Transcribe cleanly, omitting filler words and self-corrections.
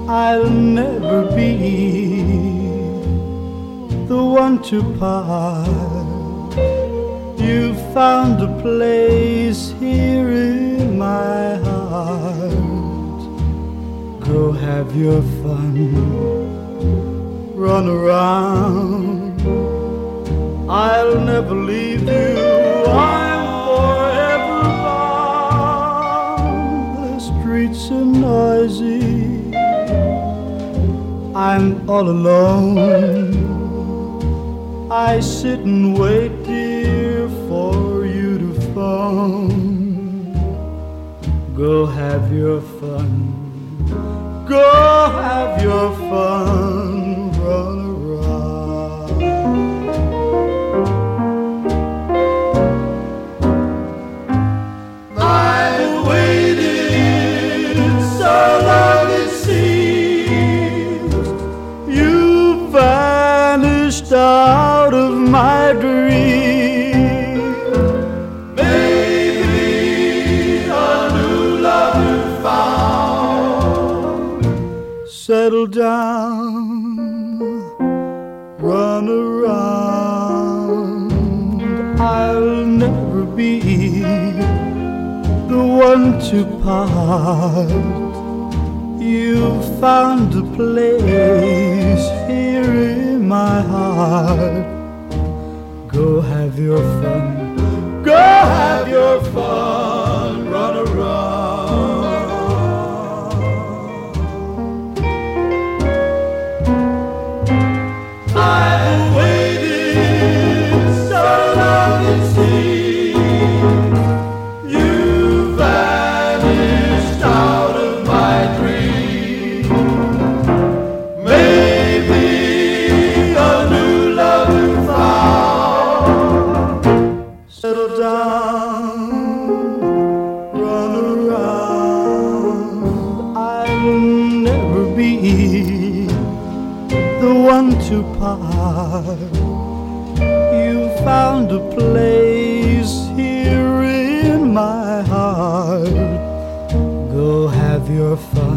I'll never be the one to part. You found a place here in my heart. Go have your fun, run around. I'll never leave you, I'm forever bound. The streets are noisy, I'm all alone. I sit and wait, dear, for you to phone. Go have your fun, go have your fun, run around. I've waited so long it seems you vanished out of my dream. Maybe a new love you found. Settle down, run around. I'll never be the one to part. You found a place here in my heart. Go have your fun, go have your fun, run around. I've waited so long it seems you vanished out of my dream. Maybe a new love you found. Settle down, run around. I'll never be the one to part. You found a place here in my heart. Go have your fun,